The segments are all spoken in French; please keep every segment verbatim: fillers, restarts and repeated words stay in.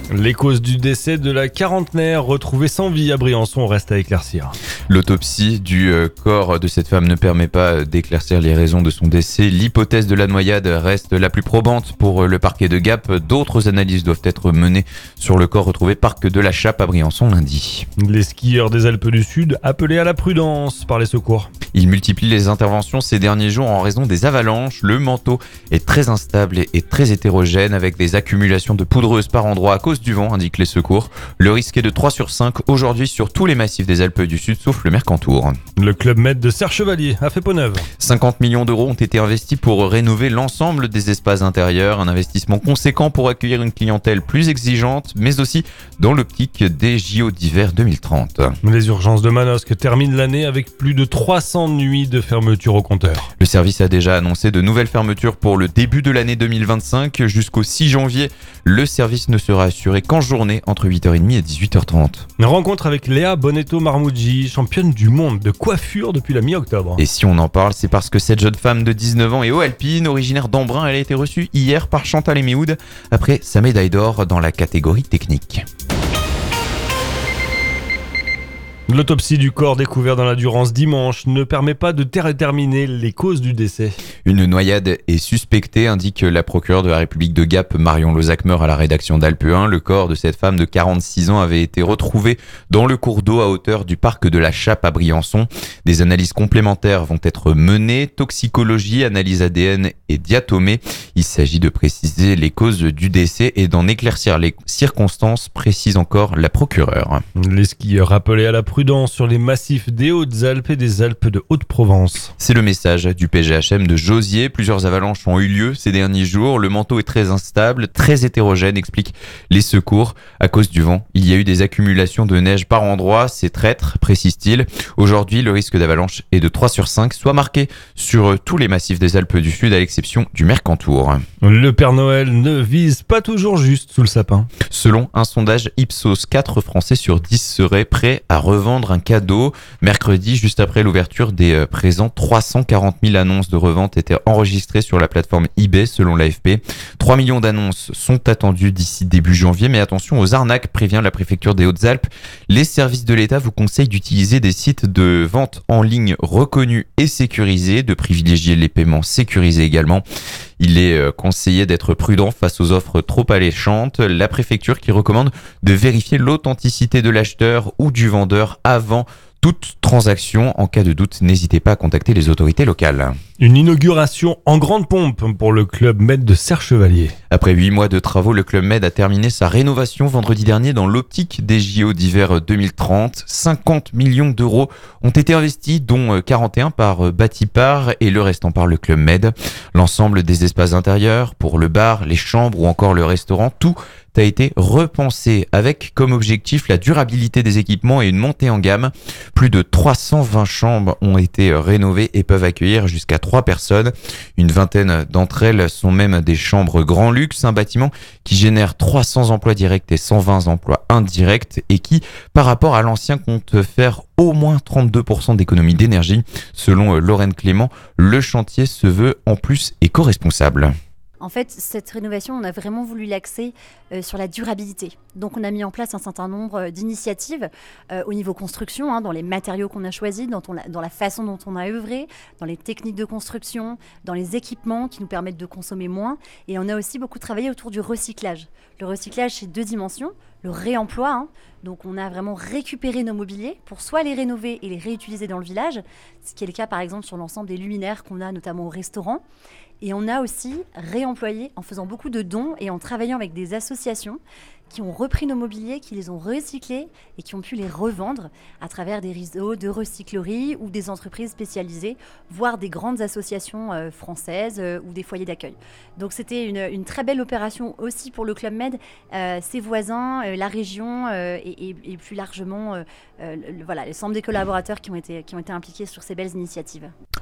Les causes du décès de la quarantenaire retrouvée sans vie à Briançon restent à éclaircir. L'autopsie du corps de cette femme ne permet pas d'éclaircir les raisons de son décès. L'hypothèse de la noyade reste la plus probante pour le parquet de Gap. D'autres analyses doivent être menées sur le corps retrouvé parc de la Chappe à Briançon lundi. Les skieurs des Alpes du Sud appelés à la prudence par les secours. Ils multiplient les interventions ces derniers jours en raison des avalanches. Le manteau est très instable et très hétérogène avec des accumulations de poudreuse par endroits à cause du vent, indiquent les secours. Le risque est de trois sur cinq aujourd'hui sur tous les massifs des Alpes du Sud, sauf le Mercantour. Le Club Med de Serre-Chevalier a fait peau neuve. cinquante millions d'euros ont été investis pour rénover l'ensemble des espaces intérieurs. Un investissement conséquent pour accueillir une clientèle plus exigeante, mais aussi dans l'optique des J O d'hiver deux mille trente. Les urgences de Manosque terminent l'année avec plus de trois cents nuits de fermeture au compteur. Le service a déjà annoncé de nouvelles fermetures pour le début de l'année deux mille vingt-cinq. Jusqu'au six janvier, le service ne sera assuré qu'en journée entre huit heures trente et dix-huit heures trente. Une rencontre avec Léa Bonetto-Marmoudji, championne du monde de coiffure depuis la mi-octobre. Et si on en parle, c'est parce que cette jeune femme de dix-neuf ans est haut alpine, originaire d'Embrun. Elle a été reçue hier par Chantal Eméhoud après sa médaille d'or dans la catégorie technique. L'autopsie du corps découvert dans la Durance dimanche ne permet pas de déterminer les causes du décès. Une noyade est suspectée, indique la procureure de la République de Gap, Marion Lozac-Meur, à la rédaction d'Alpe un. Le corps de cette femme de quarante-six ans avait été retrouvé dans le cours d'eau à hauteur du parc de la Chappe à Briançon. Des analyses complémentaires vont être menées, toxicologie, analyse A D N et diatomée. Il s'agit de préciser les causes du décès et d'en éclaircir les circonstances, précise encore la procureure. Les skieurs appelés à la prudence sur les massifs des Hautes-Alpes et des Alpes de Haute-Provence. C'est le message du P G H M de Josier. Plusieurs avalanches ont eu lieu ces derniers jours. Le manteau est très instable, très hétérogène, expliquent les secours. À cause du vent, il y a eu des accumulations de neige par endroits. C'est traître, précise-t-il. Aujourd'hui, le risque d'avalanche est de trois sur cinq, soit marqué sur tous les massifs des Alpes du Sud, à l'exception du Mercantour. Le Père Noël ne vise pas toujours juste sous le sapin. Selon un sondage Ipsos, quatre Français sur dix seraient prêts à revendre un cadeau. Mercredi, juste après l'ouverture des présents, trois cent quarante mille annonces de revente étaient enregistrées sur la plateforme eBay selon l'A F P. trois millions d'annonces sont attendues d'ici début janvier, mais attention aux arnaques, prévient la préfecture des Hautes-Alpes. Les services de l'État vous conseillent d'utiliser des sites de vente en ligne reconnus et sécurisés, de privilégier les paiements sécurisés également. Il est conseillé d'être prudent face aux offres trop alléchantes. La préfecture qui recommande de vérifier l'authenticité de l'acheteur ou du vendeur avant toute transaction. En cas de doute, n'hésitez pas à contacter les autorités locales. Une inauguration en grande pompe pour le Club Med de Serre-Chevalier. Après huit mois de travaux, le Club Med a terminé sa rénovation vendredi dernier dans l'optique des J O d'hiver deux mille trente. cinquante millions d'euros ont été investis, dont quarante et un par Batipar et le restant par le Club Med. L'ensemble des espaces intérieurs, pour le bar, les chambres ou encore le restaurant, tout a été repensé avec comme objectif la durabilité des équipements et une montée en gamme. Plus de trois cent vingt chambres ont été rénovées et peuvent accueillir jusqu'à trois personnes. Une vingtaine d'entre elles sont même des chambres grand luxe, un bâtiment qui génère trois cents emplois directs et cent vingt emplois indirects et qui, par rapport à l'ancien, compte faire au moins trente-deux pour cent d'économie d'énergie. Selon Lorraine Clément, le chantier se veut en plus éco-responsable. En fait, cette rénovation, on a vraiment voulu l'axer euh, sur la durabilité. Donc, on a mis en place un certain nombre d'initiatives euh, au niveau construction, hein, dans les matériaux qu'on a choisis, dans, ton, dans la façon dont on a œuvré, dans les techniques de construction, dans les équipements qui nous permettent de consommer moins. Et on a aussi beaucoup travaillé autour du recyclage. Le recyclage, c'est deux dimensions. Le réemploi, hein. Donc on a vraiment récupéré nos mobiliers pour soit les rénover et les réutiliser dans le village, ce qui est le cas par exemple sur l'ensemble des luminaires qu'on a notamment au restaurant. Et on a aussi réemployé en faisant beaucoup de dons et en travaillant avec des associations qui ont repris nos mobiliers, qui les ont recyclés et qui ont pu les revendre à travers des réseaux de recyclerie ou des entreprises spécialisées, voire des grandes associations euh, françaises euh, ou des foyers d'accueil. Donc c'était une, une très belle opération aussi pour le Club Med, euh, ses voisins, euh, la région euh, et, et, et plus largement euh, euh, le, voilà, l'ensemble des collaborateurs qui ont été, qui ont été impliqués sur ces belles initiatives.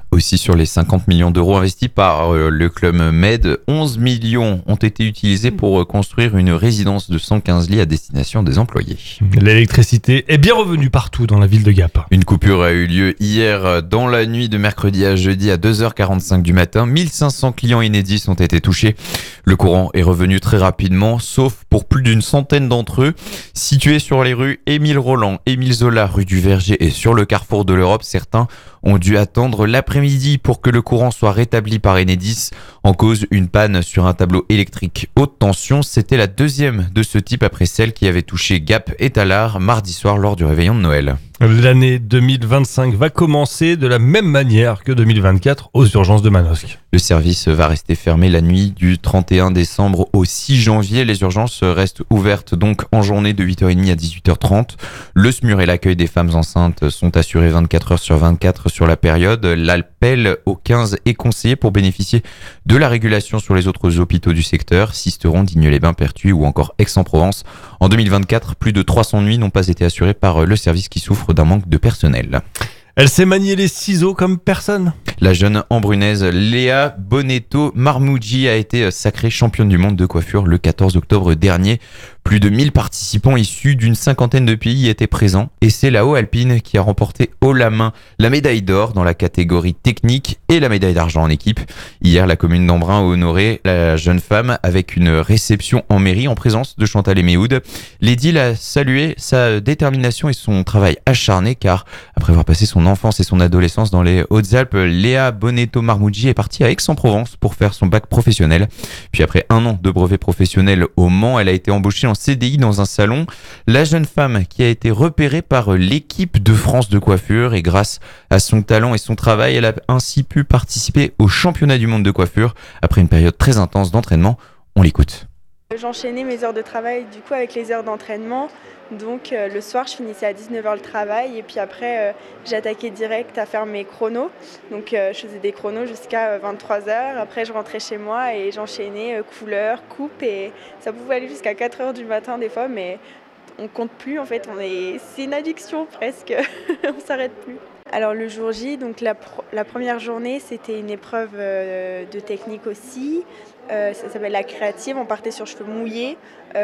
Aussi sur les cinquante millions d'euros investis par euh, le Club Med, onze millions ont été utilisés pour euh, construire une résidence de cent quinze lits à destination des employés. L'électricité est bien revenue partout dans la ville de Gap. Une coupure a eu lieu hier dans la nuit de mercredi à jeudi à deux heures quarante-cinq du matin. mille cinq cents clients Enedis ont été touchés. Le courant est revenu très rapidement, sauf pour plus d'une centaine d'entre eux. Situés sur les rues Émile Roland, Émile Zola, rue du Verger et sur le carrefour de l'Europe, certains ont dû attendre l'après-midi pour que le courant soit rétabli par Enedis. En cause, une panne sur un tableau électrique haute tension. C'était la deuxième de ce type après celle qui avait touché Gap et Tallard mardi soir lors du réveillon de Noël. L'année deux mille vingt-cinq va commencer de la même manière que deux mille vingt-quatre aux urgences de Manosque. Le service va rester fermé la nuit du trente et un décembre au six janvier. Les urgences restent ouvertes donc en journée de huit heures trente à dix-huit heures trente. Le S M U R et l'accueil des femmes enceintes sont assurés vingt-quatre heures sur vingt-quatre sur la période. L'appel au quinze est conseillé pour bénéficier de la régulation sur les autres hôpitaux du secteur, Sisteron, Digne-les-Bains, Pertuis ou encore Aix-en-Provence. En deux mille vingt-quatre, plus de trois cents nuits n'ont pas été assurées par le service qui souffre d'un manque de personnel. Elle sait manier les ciseaux comme personne. La jeune ambrunaise Léa Bonetto Marmoudji a été sacrée championne du monde de coiffure le quatorze octobre dernier. Plus de mille participants issus d'une cinquantaine de pays étaient présents et c'est la Haut-Alpine qui a remporté haut la main la médaille d'or dans la catégorie technique et la médaille d'argent en équipe. Hier, la commune d'Embrun a honoré la jeune femme avec une réception en mairie en présence de Chantal Eméhoud. L'édile a salué sa détermination et son travail acharné car après avoir passé son enfance et son adolescence dans les Hautes-Alpes, Léa Bonetto Marmoudji est partie à Aix-en-Provence pour faire son bac professionnel. Puis après un an de brevet professionnel au Mans, elle a été embauchée en C D I dans un salon. La jeune femme qui a été repérée par l'équipe de France de coiffure et grâce à son talent et son travail, elle a ainsi pu participer au championnat du monde de coiffure après une période très intense d'entraînement. On l'écoute. J'enchaînais mes heures de travail du coup avec les heures d'entraînement. Donc euh, le soir, je finissais à dix-neuf heures le travail et puis après, euh, j'attaquais direct à faire mes chronos. Donc euh, je faisais des chronos jusqu'à euh, vingt-trois heures. Après, je rentrais chez moi et j'enchaînais euh, couleur, coupe et ça pouvait aller jusqu'à quatre heures du matin des fois, mais on compte plus en fait. On est... C'est une addiction presque, on s'arrête plus. Alors le jour J, donc la, pr- la première journée, c'était une épreuve euh, de technique aussi. Euh, ça s'appelle la créative, on partait sur cheveux mouillés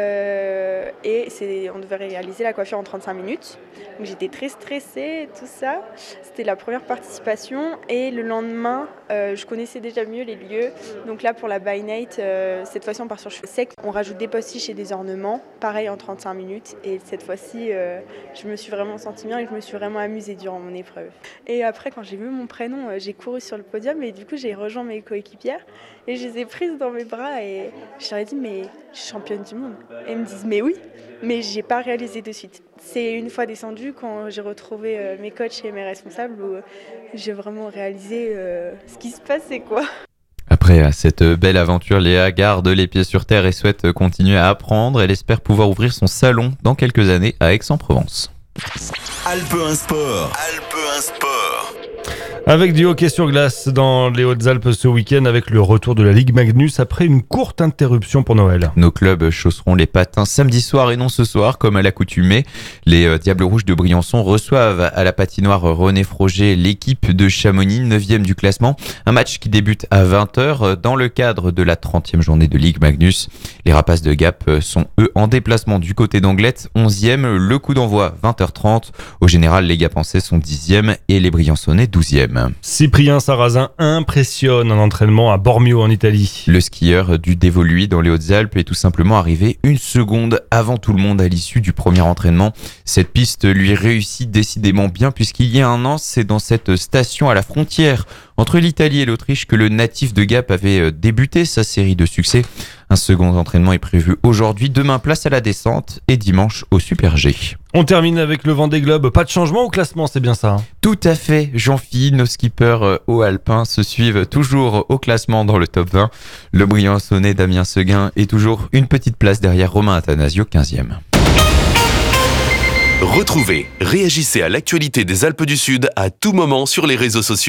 euh, et c'est, on devait réaliser la coiffure en trente-cinq minutes. Donc j'étais très stressée et tout ça. C'était la première participation et le lendemain, euh, je connaissais déjà mieux les lieux. Donc là pour la by night, euh, cette fois-ci on part sur cheveux secs. On rajoute des postiches et des ornements, pareil en trente-cinq minutes. Et cette fois-ci, euh, je me suis vraiment sentie bien et je me suis vraiment amusée durant mon épreuve. Et après quand j'ai vu mon prénom, euh, j'ai couru sur le podium et du coup j'ai rejoint mes coéquipières et je les ai prises dans mes bras et je leur ai dit mais je suis championne du monde. Et elles me disent mais oui, mais j'ai pas réalisé de suite. C'est une fois descendue quand j'ai retrouvé euh, mes coachs et mes responsables où euh, j'ai vraiment réalisé euh, ce qui se passait quoi. Après cette belle aventure, Léa garde les pieds sur terre et souhaite continuer à apprendre. Elle espère pouvoir ouvrir son salon dans quelques années à Aix-en-Provence. Alpe un Sport. Alpe un Sport. Avec du hockey sur glace dans les Hautes-Alpes ce week-end avec le retour de la Ligue Magnus après une courte interruption pour Noël. Nos clubs chausseront les patins samedi soir et non ce soir comme à l'accoutumée. Les euh, Diables Rouges de Briançon reçoivent à la patinoire René Froger l'équipe de Chamonix, neuvième du classement. Un match qui débute à vingt heures dans le cadre de la trentième journée de Ligue Magnus. Les Rapaces de Gap sont eux en déplacement du côté d'Anglette, onzième. Le coup d'envoi vingt heures trente. Au général, les Gapençais sont dixième et les Briançonnais douzième. Cyprien Sarrazin impressionne en entraînement à Bormio en Italie. Le skieur du Dévoluy dans les Hautes-Alpes est tout simplement arrivé une seconde avant tout le monde à l'issue du premier entraînement. Cette piste lui réussit décidément bien puisqu'il y a un an, c'est dans cette station à la frontière entre l'Italie et l'Autriche que le natif de Gap avait débuté sa série de succès. Un second entraînement est prévu aujourd'hui, demain place à la descente et dimanche au Super G. On termine avec le Vendée Globe. Pas de changement au classement, c'est bien ça hein? Tout à fait, Jean-Phi, nos skippers hauts alpins se suivent toujours au classement dans le top vingt. Le Briançonnais Damien Seguin est toujours une petite place derrière Romain Athanasio, quinzième. Retrouvez, réagissez à l'actualité des Alpes du Sud à tout moment sur les réseaux sociaux.